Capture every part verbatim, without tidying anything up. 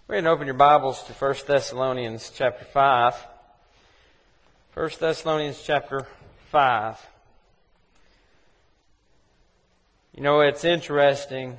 Go ahead and open your Bibles to First Thessalonians chapter five. First Thessalonians chapter five. You know, it's interesting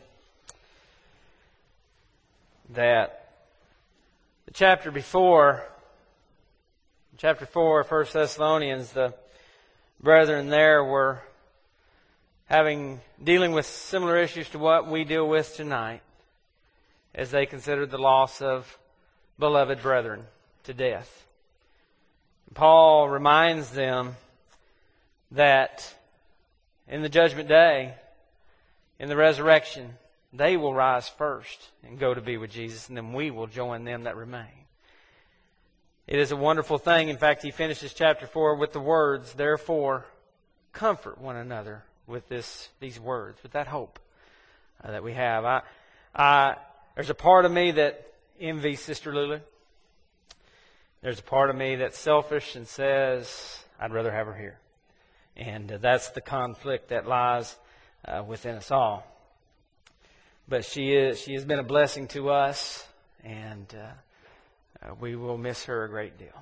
that the chapter before, chapter four of First Thessalonians, the brethren there were having dealing with similar issues to what we deal with tonight, as they considered the loss of beloved brethren to death. Paul reminds them that in the judgment day, in the resurrection, they will rise first and go to be with Jesus, and then we will join them that remain. It is a wonderful thing. In fact, he finishes chapter four with the words, "Therefore, comfort one another with this these words," with that hope uh, that we have. I, I There's a part of me that envies Sister Lulu. There's a part of me that's selfish and says, I'd rather have her here. And uh, that's the conflict that lies uh, within us all. But she is she has been a blessing to us, and uh, uh, we will miss her a great deal.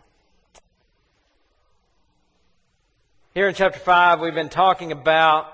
Here in chapter five, we've been talking about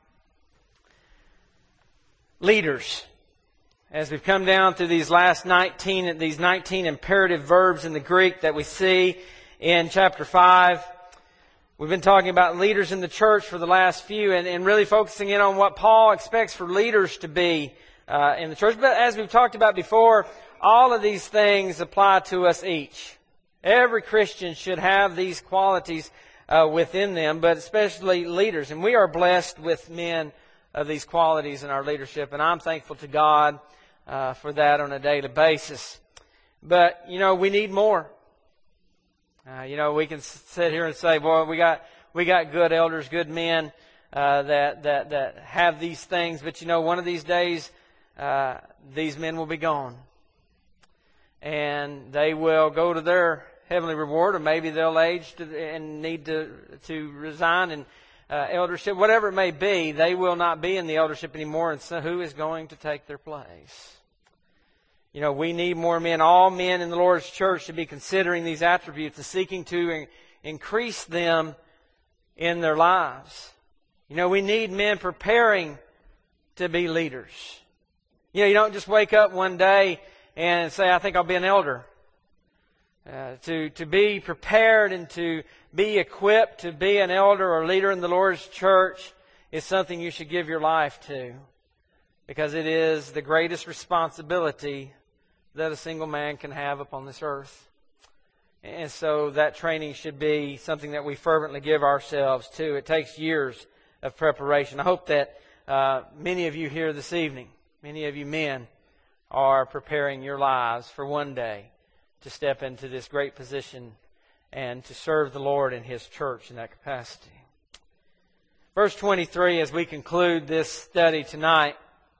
leaders. As we've come down through these last nineteen, these nineteen imperative verbs in the Greek that we see in chapter five, we've been talking about leaders in the church for the last few, and, and really focusing in on what Paul expects for leaders to be uh, in the church. But as we've talked about before, all of these things apply to us each. Every Christian should have these qualities uh, within them, but especially leaders. And we are blessed with men of these qualities in our leadership, and I'm thankful to God Uh, for that on a daily basis. But, you know, we need more. Uh, you know, we can sit here and say, boy, we got we got good elders, good men uh, that, that, that have these things. But, you know, one of these days, uh, these men will be gone. And they will go to their heavenly reward, or maybe they'll age to, and need to, to resign and uh, eldership. Whatever it may be, they will not be in the eldership anymore. And so who is going to take their place? You know, we need more men. All men in the Lord's church should be considering these attributes and seeking to in- increase them in their lives. You know, we need men preparing to be leaders. You know, you don't just wake up one day and say, I think I'll be an elder. Uh, to, to be prepared and to be equipped to be an elder or leader in the Lord's church is something you should give your life to, because it is the greatest responsibility that a single man can have upon this earth. And so that training should be something that we fervently give ourselves to. It takes years of preparation. I hope that uh, many of you here this evening, many of you men, are preparing your lives for one day to step into this great position and to serve the Lord in His church in that capacity. Verse twenty-three, as we conclude this study tonight,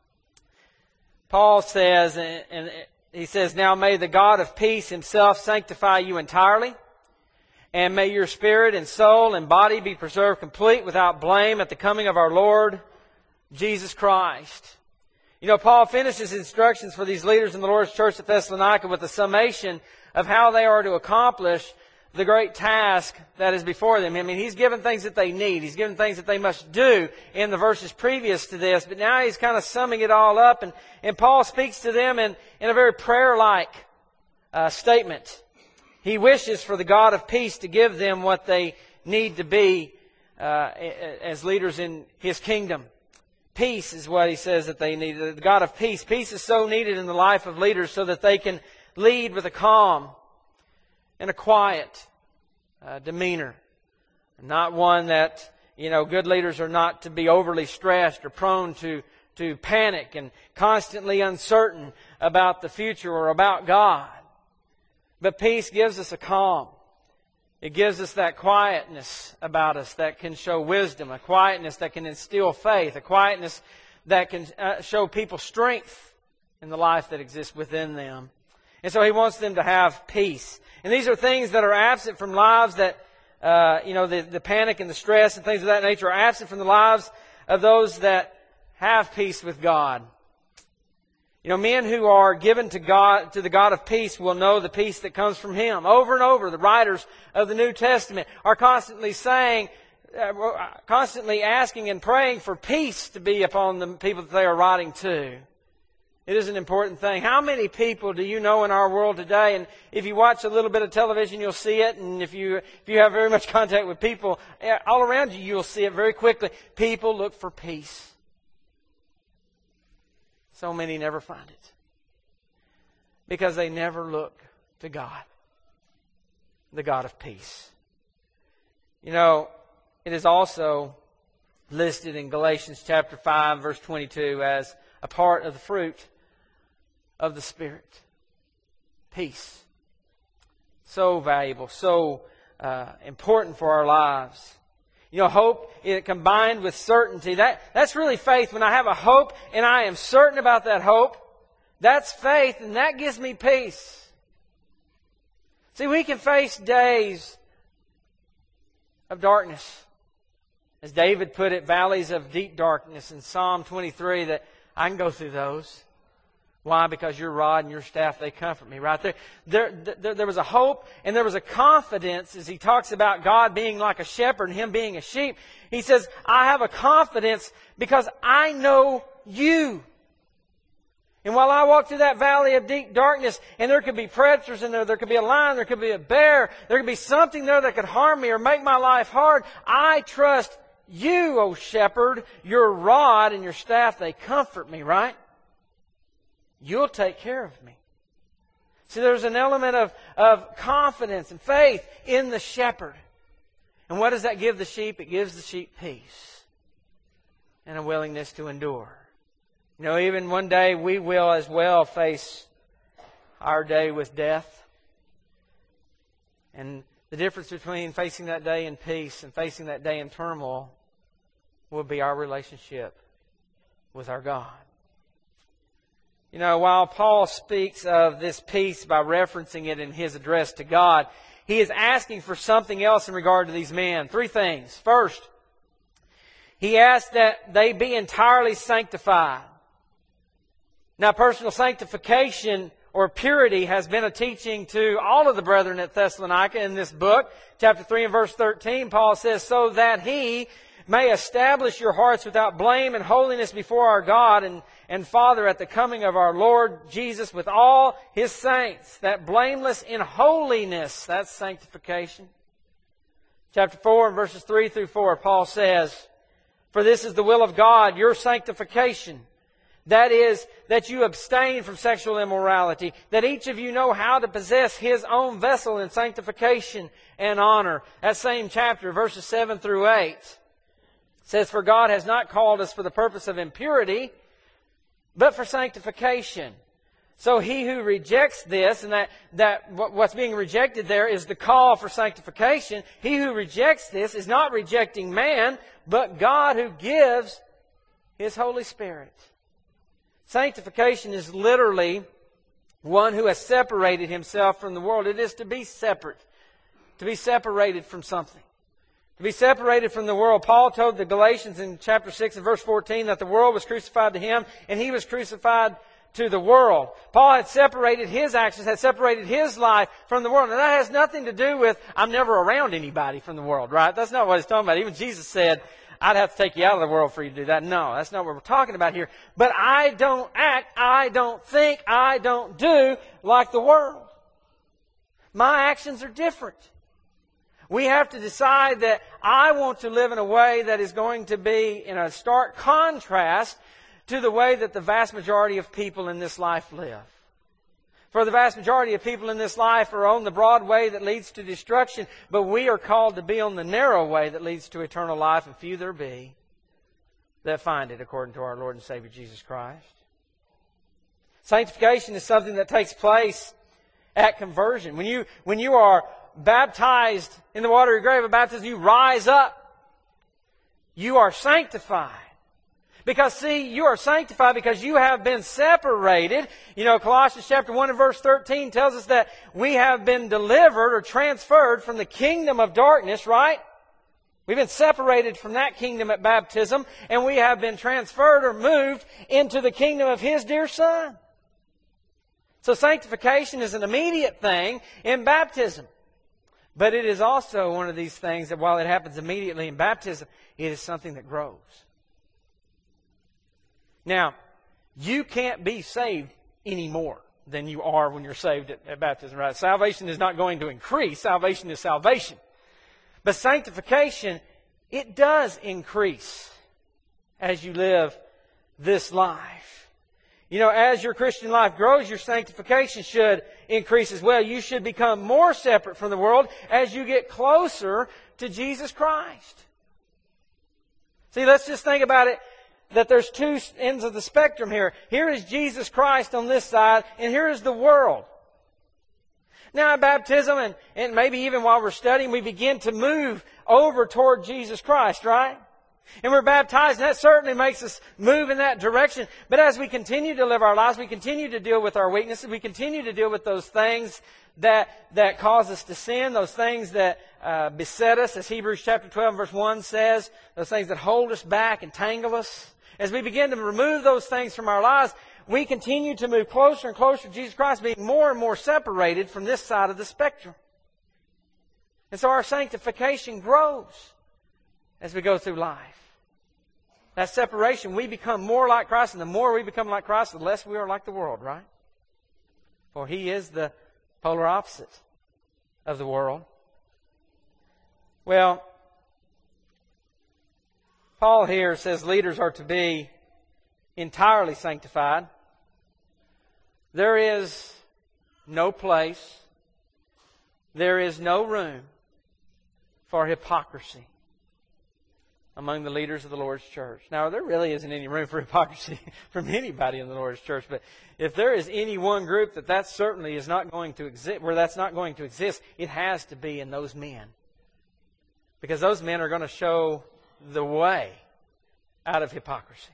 Paul says, and he says, "Now may the God of peace Himself sanctify you entirely, and may your spirit and soul and body be preserved complete without blame at the coming of our Lord Jesus Christ." You know, Paul finishes instructions for these leaders in the Lord's church at Thessalonica with a summation of how they are to accomplish the great task that is before them. I mean, he's given things that they need. He's given things that they must do in the verses previous to this. But now he's kind of summing it all up. And, and Paul speaks to them in, in a very prayer-like uh, statement. He wishes for the God of peace to give them what they need to be uh, as leaders in His kingdom. Peace is what he says that they need. The God of peace. Peace is so needed in the life of leaders so that they can lead with a calm and a quiet uh, demeanor. Not one that, you know, good leaders are not to be overly stressed or prone to, to panic and constantly uncertain about the future or about God. But peace gives us a calm. It gives us that quietness about us that can show wisdom, a quietness that can instill faith, a quietness that can uh, show people strength in the life that exists within them. And so he wants them to have peace. And these are things that are absent from lives that, uh, you know, the, the panic and the stress and things of that nature are absent from the lives of those that have peace with God. You know, men who are given to God, to the God of peace, will know the peace that comes from Him. Over and over, the writers of the New Testament are constantly saying, uh, constantly asking and praying for peace to be upon the people that they are writing to. It is an important thing. How many people do you know in our world today? And if you watch a little bit of television, you'll see it. And if you if you have very much contact with people all around you, you'll see it very quickly. People look for peace. So many never find it. Because they never look to God, the God of peace. You know, it is also listed in Galatians chapter five, verse twenty-two as a part of the fruit of the Spirit. Peace. So valuable, so uh, important for our lives. You know, hope it combined with certainty. That, that's really faith. When I have a hope and I am certain about that hope, that's faith, and that gives me peace. See, we can face days of darkness. As David put it, valleys of deep darkness in Psalm twenty-three, that I can go through those. Why? Because your rod and your staff, they comfort me. Right there. There, there, there was a hope and there was a confidence as he talks about God being like a shepherd and Him being a sheep. He says, I have a confidence because I know you. And while I walk through that valley of deep darkness, and there could be predators in there, there could be a lion, there could be a bear, there could be something there that could harm me or make my life hard, I trust you, O shepherd. Your rod and your staff, they comfort me, right? You'll take care of me. See, there's an element of, of confidence and faith in the shepherd. And what does that give the sheep? It gives the sheep peace and a willingness to endure. You know, even one day we will as well face our day with death. And the difference between facing that day in peace and facing that day in turmoil will be our relationship with our God. You know, while Paul speaks of this peace by referencing it in his address to God, he is asking for something else in regard to these men. Three things. First, he asks that they be entirely sanctified. Now, personal sanctification or purity has been a teaching to all of the brethren at Thessalonica in this book. Chapter three and verse thirteen, Paul says, so that He may establish your hearts without blame and holiness before our God and, and Father at the coming of our Lord Jesus with all His saints. That blameless in holiness, that's sanctification. Chapter four and verses three through four, Paul says, for this is the will of God, your sanctification. That is, that you abstain from sexual immorality, that each of you know how to possess his own vessel in sanctification and honor. That same chapter, verses seven through eight. Says, for God has not called us for the purpose of impurity, but for sanctification. So he who rejects this, and that, that what's being rejected there is the call for sanctification. He who rejects this is not rejecting man, but God who gives His Holy Spirit. Sanctification is literally one who has separated himself from the world. It is to be separate, to be separated from something. To be separated from the world. Paul told the Galatians in chapter six and verse fourteen that the world was crucified to him and he was crucified to the world. Paul had separated his actions, had separated his life from the world. And that has nothing to do with, I'm never around anybody from the world, right? That's not what he's talking about. Even Jesus said, I'd have to take you out of the world for you to do that. No, that's not what we're talking about here. But I don't act, I don't think, I don't do like the world. My actions are different. We have to decide that I want to live in a way that is going to be in a stark contrast to the way that the vast majority of people in this life live. For the vast majority of people in this life are on the broad way that leads to destruction, but we are called to be on the narrow way that leads to eternal life, and few there be that find it, according to our Lord and Savior Jesus Christ. Sanctification is something that takes place at conversion. When you, when you are baptized in the water of grave of baptism, you rise up. You are sanctified. Because, see, you are sanctified because you have been separated. You know, Colossians chapter one and verse thirteen tells us that we have been delivered or transferred from the kingdom of darkness, right? We've been separated from that kingdom at baptism, and we have been transferred or moved into the kingdom of His dear Son. So sanctification is an immediate thing in baptism. But it is also one of these things that while it happens immediately in baptism, it is something that grows. Now, you can't be saved any more than you are when you're saved at, at baptism, right? Salvation is not going to increase. Salvation is salvation. But sanctification, it does increase as you live this life. You know, as your Christian life grows, your sanctification should increase as well. You should become more separate from the world as you get closer to Jesus Christ. See, let's just think about it, that there's two ends of the spectrum here. Here is Jesus Christ on this side, and here is the world. Now, at baptism, and, and maybe even while we're studying, we begin to move over toward Jesus Christ, right? And we're baptized, and that certainly makes us move in that direction. But as we continue to live our lives, we continue to deal with our weaknesses. We continue to deal with those things that that cause us to sin, those things that uh, beset us, as Hebrews chapter twelve, verse one says, those things that hold us back and tangle us. As we begin to remove those things from our lives, we continue to move closer and closer to Jesus Christ, being more and more separated from this side of the spectrum. And so our sanctification grows as we go through life. That separation, we become more like Christ, and the more we become like Christ, the less we are like the world, right? For He is the polar opposite of the world. Well, Paul here says leaders are to be entirely sanctified. There is no place, there is no room for hypocrisy among the leaders of the Lord's church. Now, there really isn't any room for hypocrisy from anybody in the Lord's church, but if there is any one group that that certainly is not going to exist, where that's not going to exist, it has to be in those men. Because those men are going to show the way out of hypocrisy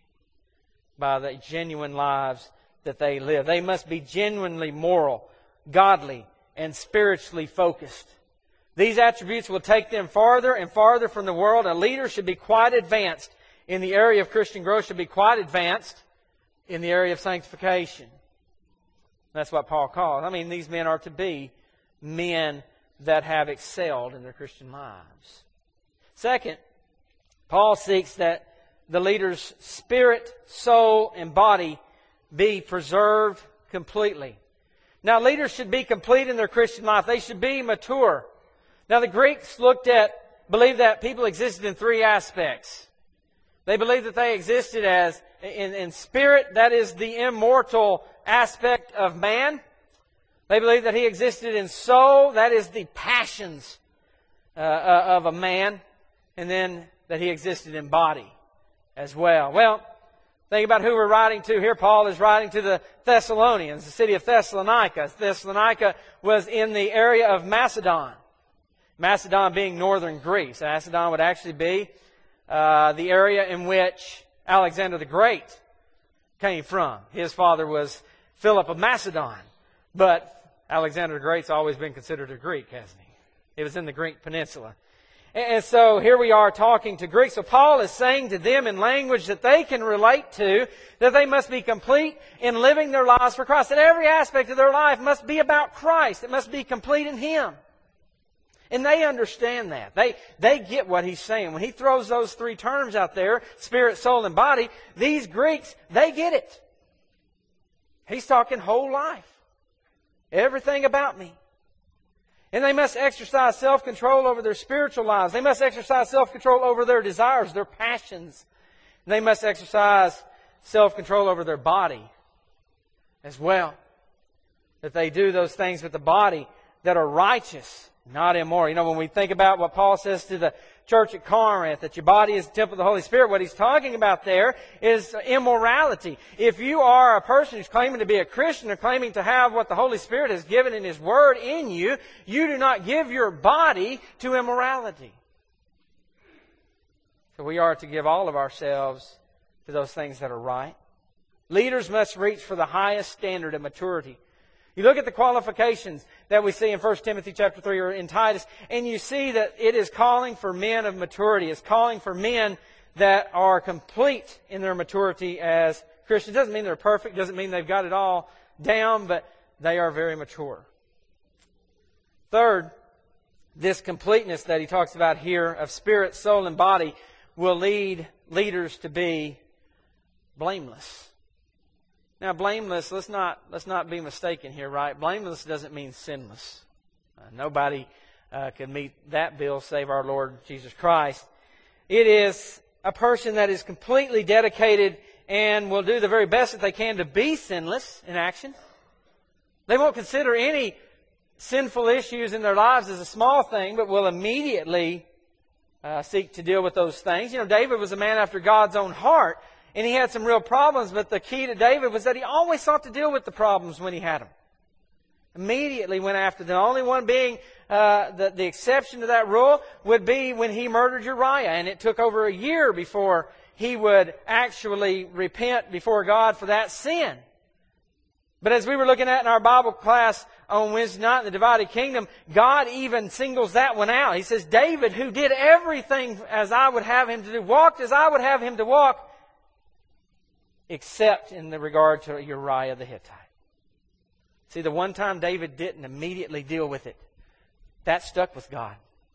by the genuine lives that they live. They must be genuinely moral, godly, and spiritually focused. These attributes will take them farther and farther from the world. A leader should be quite advanced in the area of Christian growth, should be quite advanced in the area of sanctification. That's what Paul calls. I mean, these men are to be men that have excelled in their Christian lives. Second, Paul seeks that the leader's spirit, soul, and body be preserved completely. Now, leaders should be complete in their Christian life. They should be mature. Now, the Greeks looked at, believed that people existed in three aspects. They believed that they existed as, in, in spirit, that is the immortal aspect of man. They believed that he existed in soul, that is the passions uh, of a man. And then that he existed in body as well. Well, think about who we're writing to here. Paul is writing to the Thessalonians, the city of Thessalonica. Thessalonica was in the area of Macedon. Macedon being northern Greece. Macedon would actually be uh, the area in which Alexander the Great came from. His father was Philip of Macedon. But Alexander the Great's always been considered a Greek, hasn't he? It was in the Greek peninsula. And so here we are talking to Greeks. So Paul is saying to them in language that they can relate to, that they must be complete in living their lives for Christ. That every aspect of their life must be about Christ. It must be complete in Him. And they understand that. They, they get what he's saying. When he throws those three terms out there, spirit, soul, and body, these Greeks, they get it. He's talking whole life. Everything about me. And they must exercise self-control over their spiritual lives. They must exercise self-control over their desires, their passions. And they must exercise self-control over their body as well. That they do those things with the body that are righteous, not immoral. You know, when we think about what Paul says to the church at Corinth, that your body is the temple of the Holy Spirit, what he's talking about there is immorality. If you are a person who's claiming to be a Christian or claiming to have what the Holy Spirit has given in His Word in you, you do not give your body to immorality. So we are to give all of ourselves to those things that are right. Leaders must reach for the highest standard of maturity. You look at the qualifications that we see in First Timothy chapter three or in Titus, and you see that it is calling for men of maturity. It's calling for men that are complete in their maturity as Christians. Doesn't mean they're perfect. Doesn't mean they've got it all down. But they are very mature. Third, this completeness that he talks about here of spirit, soul, and body will lead leaders to be blameless. Now, blameless, let's not let's not be mistaken here, right? Blameless doesn't mean sinless. Uh, nobody uh, can meet that bill save our Lord Jesus Christ. It is a person that is completely dedicated and will do the very best that they can to be sinless in action. They won't consider any sinful issues in their lives as a small thing, but will immediately uh, seek to deal with those things. You know, David was a man after God's own heart, and he had some real problems, but the key to David was that he always sought to deal with the problems when he had them. Immediately went after them. The only one being uh, the, the exception to that rule would be when he murdered Uriah, and it took over a year before he would actually repent before God for that sin. But as we were looking at in our Bible class on Wednesday night in the Divided Kingdom, God even singles that one out. He says, David, who did everything as I would have him to do, walked as I would have him to walk, except in the regard to Uriah the Hittite. See, the one time David didn't immediately deal with it, that stuck with God.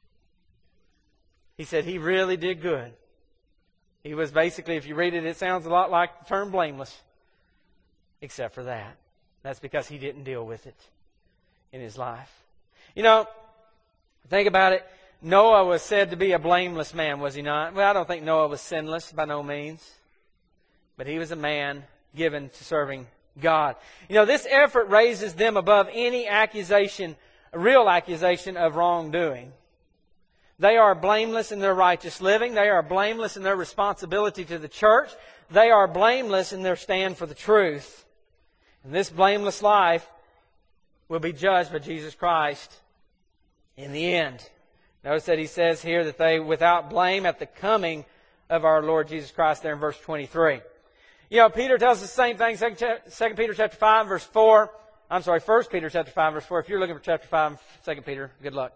He said he really did good. He was basically, if you read it, it sounds a lot like the term blameless, except for that. That's because he didn't deal with it in his life. You know, think about it. Noah was said to be a blameless man, was he not? Well, I don't think Noah was sinless, by no means. But he was a man given to serving God. You know, this effort raises them above any accusation, a real accusation of wrongdoing. They are blameless in their righteous living. They are blameless in their responsibility to the church. They are blameless in their stand for the truth. And this blameless life will be judged by Jesus Christ in the end. Notice that he says here that they without blame at the coming of our Lord Jesus Christ there in verse twenty-three. You know, Peter tells us the same thing, Second Peter chapter five, verse four. I'm sorry, First Peter chapter five, verse four. If you're looking for chapter five, Second Peter, good luck.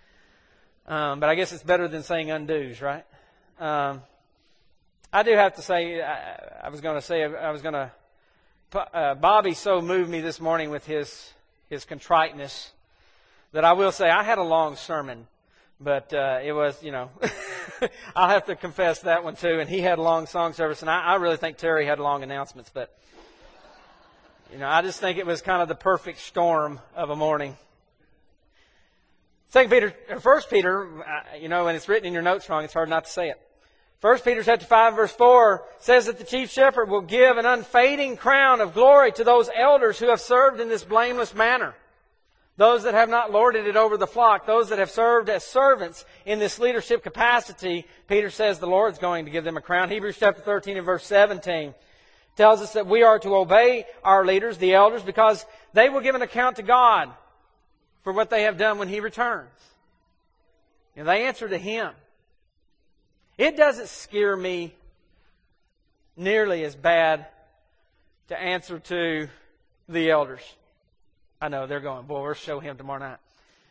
Um, but I guess it's better than saying undos, right? Um, I do have to say, I, I was going to say, I was going to, uh, Bobby so moved me this morning with his his contriteness that I will say I had a long sermon, but uh, it was, you know, I'll have to confess that one too. And he had a long song service, and I, I really think Terry had long announcements, but you know, I just think it was kind of the perfect storm of a morning. Second Peter, or First Peter, you know, and it's written in your notes wrong. It's hard not to say it. First Peter chapter five, verse four says that the chief shepherd will give an unfading crown of glory to those elders who have served in this blameless manner. Those that have not lorded it over the flock, those that have served as servants in this leadership capacity, Peter says the Lord's going to give them a crown. Hebrews chapter thirteen and verse seventeen tells us that we are to obey our leaders, the elders, because they will give an account to God for what they have done when He returns. And they answer to Him. It doesn't scare me nearly as bad to answer to the elders. I know, they're going, boy, we'll show him tomorrow night.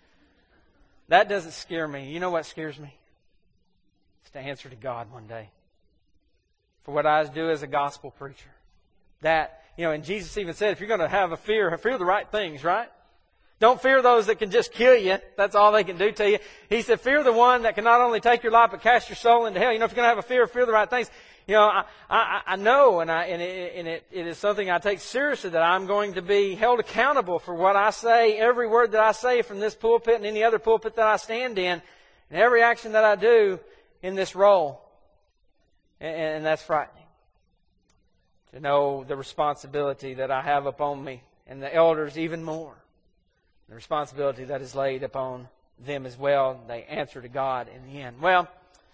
That doesn't scare me. You know what scares me? It's to answer to God one day. For what I do as a gospel preacher. That, you know, and Jesus even said, if you're going to have a fear, fear the right things, right? Don't fear those that can just kill you. That's all they can do to you. He said, fear the one that can not only take your life, but cast your soul into hell. You know, if you're going to have a fear, fear the right things. You know, I, I, I know, and, I, and, it, and it, it is something I take seriously, that I'm going to be held accountable for what I say, every word that I say from this pulpit and any other pulpit that I stand in, and every action that I do in this role. And, and that's frightening. To know the responsibility that I have upon me, and the elders even more. The responsibility that is laid upon them as well. They answer to God in the end. Well,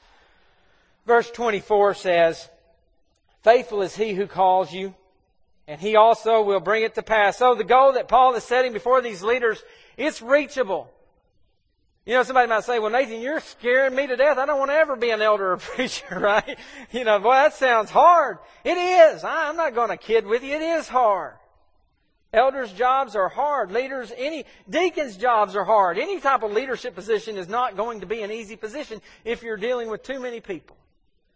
verse twenty-four says, faithful is He who calls you, and He also will bring it to pass. So the goal that Paul is setting before these leaders, it's reachable. You know, somebody might say, well, Nathan, you're scaring me to death. I don't want to ever be an elder or preacher, right? You know, boy, that sounds hard. It is. I'm not going to kid with you. It is hard. Elders' jobs are hard. Leaders, any deacons' jobs are hard. Any type of leadership position is not going to be an easy position if you're dealing with too many people.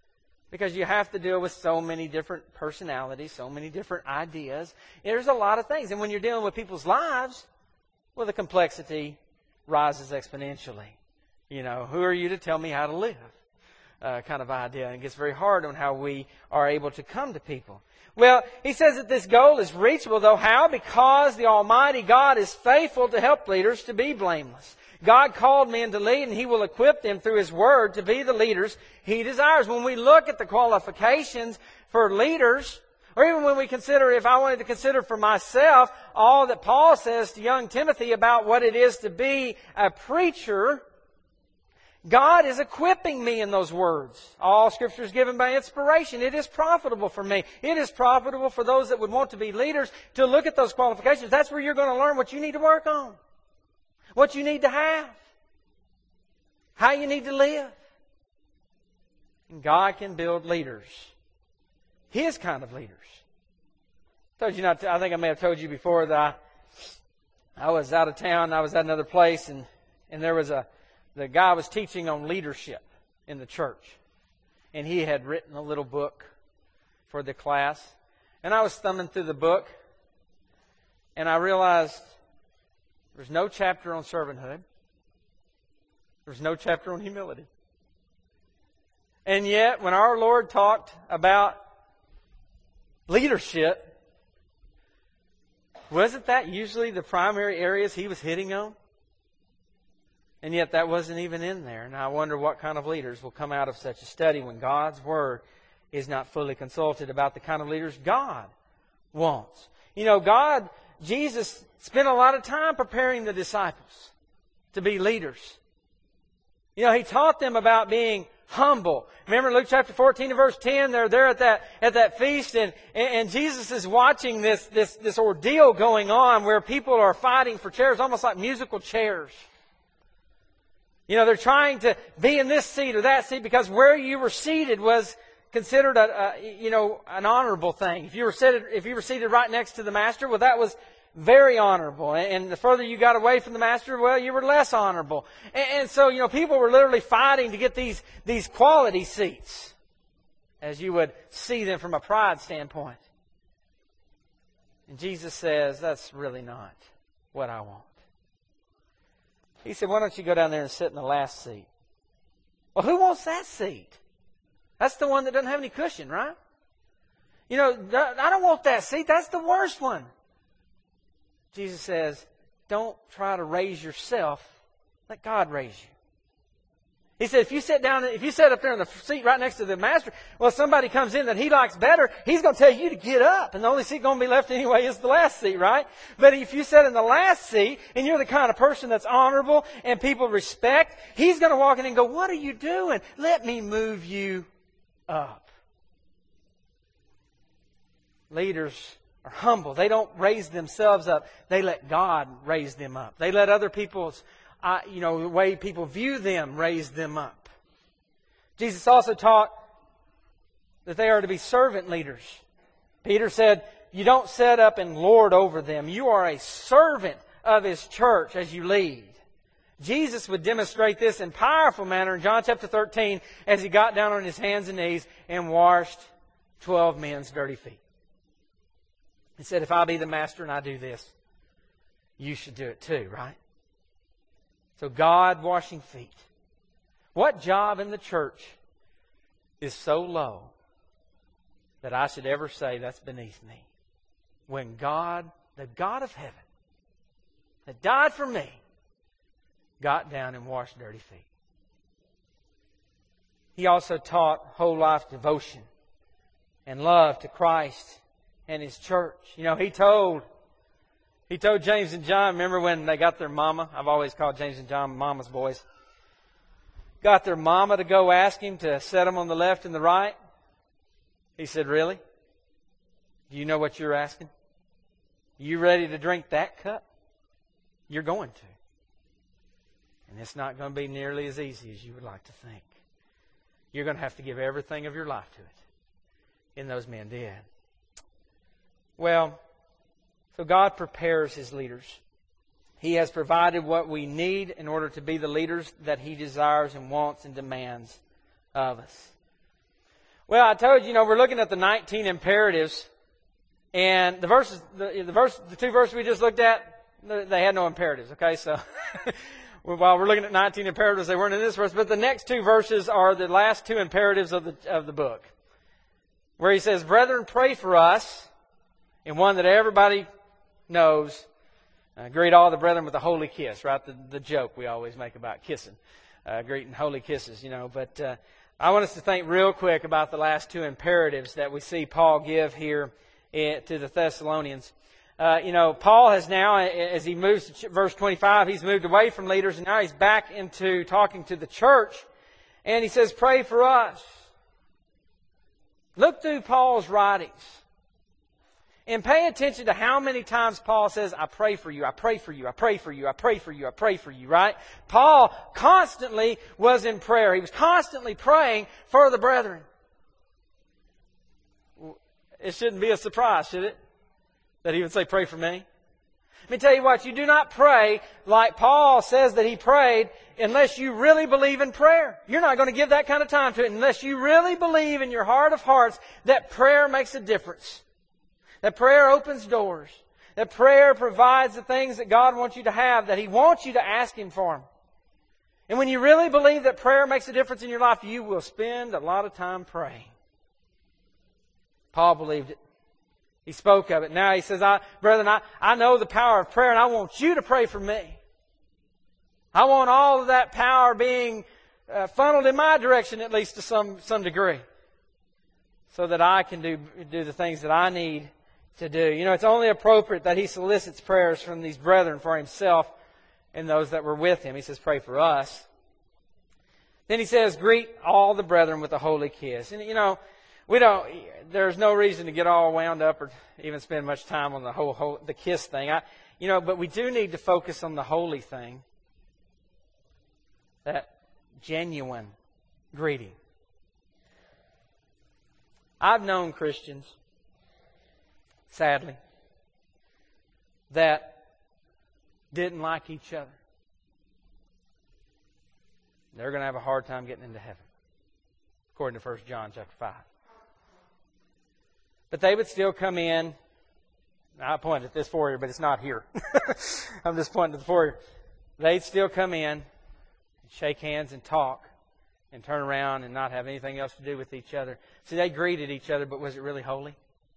Because you have to deal with so many different personalities, so many different ideas. There's a lot of things. And when you're dealing with people's lives, well, the complexity rises exponentially. You know, who are you to tell me how to live? Uh, kind of idea. And it gets very hard on how we are able to come to people. Well, he says that this goal is reachable, though how? Because the Almighty God is faithful to help leaders to be blameless. God called men to lead, and He will equip them through His Word to be the leaders He desires. When we look at the qualifications for leaders, or even when we consider, if I wanted to consider for myself, all that Paul says to young Timothy about what it is to be a preacher, God is equipping me in those words. All Scripture is given by inspiration. It is profitable for me. It is profitable for those that would want to be leaders to look at those qualifications. That's where you're going to learn what you need to work on. What you need to have. How you need to live. And God can build leaders. His kind of leaders. I told you not to, I think I may have told you before that I, I was out of town. I was at another place, and, and there was a the guy was teaching on leadership in the church. And he had written a little book for the class. And I was thumbing through the book, and I realized there's no chapter on servanthood. There's no chapter on humility. And yet, when our Lord talked about leadership, wasn't that usually the primary areas He was hitting on? And yet that wasn't even in there. And I wonder what kind of leaders will come out of such a study when God's Word is not fully consulted about the kind of leaders God wants. You know, God, Jesus spent a lot of time preparing the disciples to be leaders. You know, He taught them about being humble. Remember Luke chapter fourteen and verse ten, they're there at that at that feast, and, and Jesus is watching this, this, this ordeal going on where people are fighting for chairs, almost like musical chairs. You know, they're trying to be in this seat or that seat because where you were seated was considered a, a you know an honorable thing. If you were seated, if you were seated right next to the master, well, that was very honorable. And the further you got away from the master, well, you were less honorable. And, and so, you know, people were literally fighting to get these these quality seats, as you would see them from a pride standpoint. And Jesus says, that's really not what I want. He said, why don't you go down there and sit in the last seat? Well, who wants that seat? That's the one that doesn't have any cushion, right? You know, I don't want that seat. That's the worst one. Jesus says, don't try to raise yourself. Let God raise you. He said, if you sit down, if you sit up there in the seat right next to the master, well, somebody comes in that he likes better, he's going to tell you to get up. And the only seat going to be left anyway is the last seat, right? But if you sit in the last seat and you're the kind of person that's honorable and people respect, he's going to walk in and go, what are you doing? Let me move you up. Leaders are humble. They don't raise themselves up. They let God raise them up. They let other people's Uh, you know, the way people view them, raise them up. Jesus also taught that they are to be servant leaders. Peter said, you don't set up and lord over them. You are a servant of His church as you lead. Jesus would demonstrate this in powerful manner in John chapter thirteen as He got down on His hands and knees and washed twelve men's dirty feet. He said, if I be the master and I do this, you should do it too, right? So God washing feet. What job in the church is so low that I should ever say that's beneath me? When God, the God of heaven, that died for me, got down and washed dirty feet. He also taught whole life devotion and love to Christ and His church. You know, He told He told James and John, remember when they got their mama? I've always called James and John mama's boys. Got their mama to go ask Him to set them on the left and the right. He said, really? Do you know what you're asking? You ready to drink that cup? You're going to. And it's not going to be nearly as easy as you would like to think. You're going to have to give everything of your life to it. And those men did. Well, so God prepares His leaders. He has provided what we need in order to be the leaders that He desires and wants and demands of us. Well, I told you, you know, we're looking at the nineteen imperatives, and the verses, the, the verse, the two verses we just looked at, they had no imperatives. Okay, so while we're looking at nineteen imperatives, they weren't in this verse, but the next two verses are the last two imperatives of the of the book, where he says, "Brethren, pray for us," and one that everybody knows. Uh, greet all the brethren with a holy kiss, right? The, the joke we always make about kissing, uh, greeting holy kisses, you know, but. Uh, I want us to think real quick about the last two imperatives that we see Paul give here to the Thessalonians. Uh, you know, Paul has now, as he moves to verse twenty-five, he's moved away from leaders, and now he's back into talking to the church. And he says, pray for us. Look through Paul's writings. And pay attention to how many times Paul says, I pray for you, I pray for you, I pray for you, I pray for you, I pray for you, right? Paul constantly was in prayer. He was constantly praying for the brethren. It shouldn't be a surprise, should it? That he would say, pray for me. Let me tell you what, you do not pray like Paul says that he prayed unless you really believe in prayer. You're not going to give that kind of time to it unless you really believe in your heart of hearts that prayer makes a difference. That prayer opens doors. That prayer provides the things that God wants you to have, that He wants you to ask Him for them. And when you really believe that prayer makes a difference in your life, you will spend a lot of time praying. Paul believed it. He spoke of it. Now he says, I, brethren, I, I know the power of prayer, and I want you to pray for me. I want all of that power being uh, funneled in my direction, at least to some, some degree, so that I can do, do the things that I need to do. You know, it's only appropriate that he solicits prayers from these brethren for himself and those that were with him. He says, pray for us. Then he says, greet all the brethren with a holy kiss. And, you know, we don't, there's no reason to get all wound up or even spend much time on the whole, whole the kiss thing. I, you know, but we do need to focus on the holy thing. That genuine greeting. I've known Christians, sadly, that didn't like each other. They're going to have a hard time getting into heaven, according to First John chapter five. But they would still come in. I point at this foyer, but it's not here. I'm just pointing to the foyer. They'd still come in, shake hands and talk, and turn around and not have anything else to do with each other. See, they greeted each other, but was it really holy?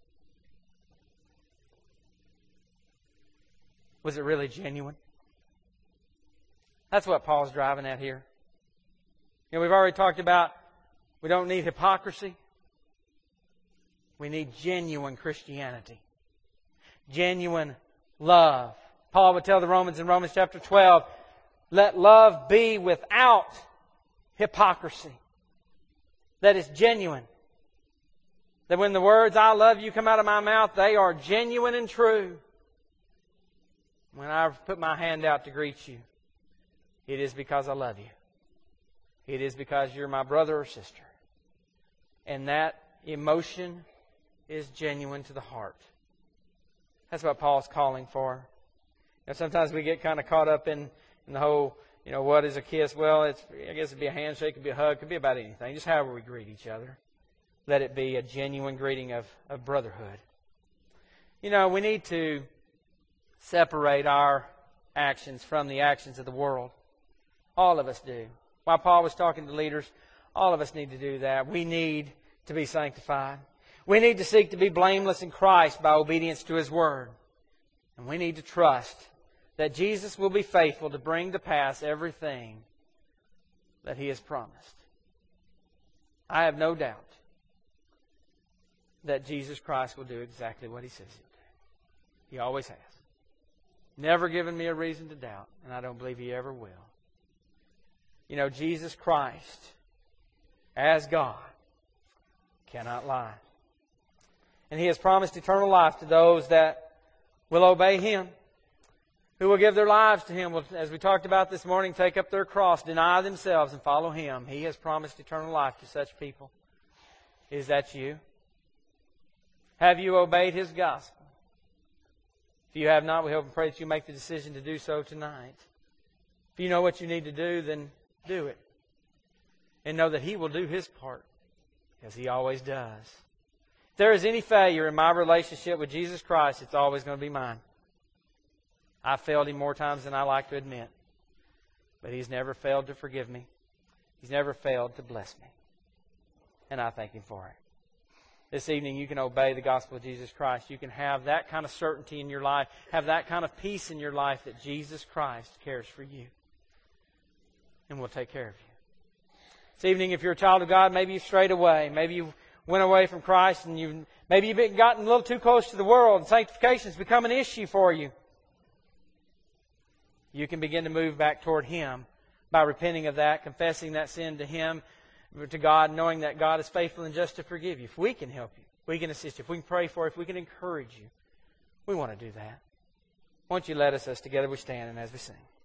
Was it really genuine? That's what Paul's driving at here. You know, we've already talked about we don't need hypocrisy. We need genuine Christianity. Genuine love. Paul would tell the Romans in Romans chapter twelve, let love be without hypocrisy. That is genuine. That when the words, I love you, come out of my mouth, they are genuine and true. When I put my hand out to greet you, it is because I love you. It is because you're my brother or sister. And that emotion is genuine to the heart. That's what Paul's calling for. You know, sometimes we get kind of caught up in, in the whole, you know, what is a kiss? Well, it's I guess it'd be a handshake, it could be a hug, it could be about anything. Just however we greet each other. Let it be a genuine greeting of, of brotherhood. You know, we need to separate our actions from the actions of the world. All of us do. While Paul was talking to leaders, all of us need to do that. We need to be sanctified. We need to seek to be blameless in Christ by obedience to His Word. And we need to trust that Jesus will be faithful to bring to pass everything that He has promised. I have no doubt that Jesus Christ will do exactly what He says He'll do. He always has. Never given me a reason to doubt, and I don't believe He ever will. You know, Jesus Christ, as God, cannot lie. And He has promised eternal life to those that will obey Him, who will give their lives to Him, will, as we talked about this morning, take up their cross, deny themselves, and follow Him. He has promised eternal life to such people. Is that you? Have you obeyed His gospel? If you have not, we hope and pray that you make the decision to do so tonight. If you know what you need to do, then do it. And know that He will do His part. Because He always does. If there is any failure in my relationship with Jesus Christ, it's always going to be mine. I've failed Him more times than I like to admit. But He's never failed to forgive me. He's never failed to bless me. And I thank Him for it. This evening you can obey the gospel of Jesus Christ. You can have that kind of certainty in your life, have that kind of peace in your life that Jesus Christ cares for you and will take care of you. This evening, if you're a child of God, maybe you've strayed away. Maybe you went away from Christ and you've maybe you've gotten a little too close to the world and sanctification has become an issue for you. You can begin to move back toward Him by repenting of that, confessing that sin to Him, to God, knowing that God is faithful and just to forgive you. If we can help you, we can assist you, if we can pray for you, if we can encourage you, we want to do that. Won't you let us, as together we stand and as we sing.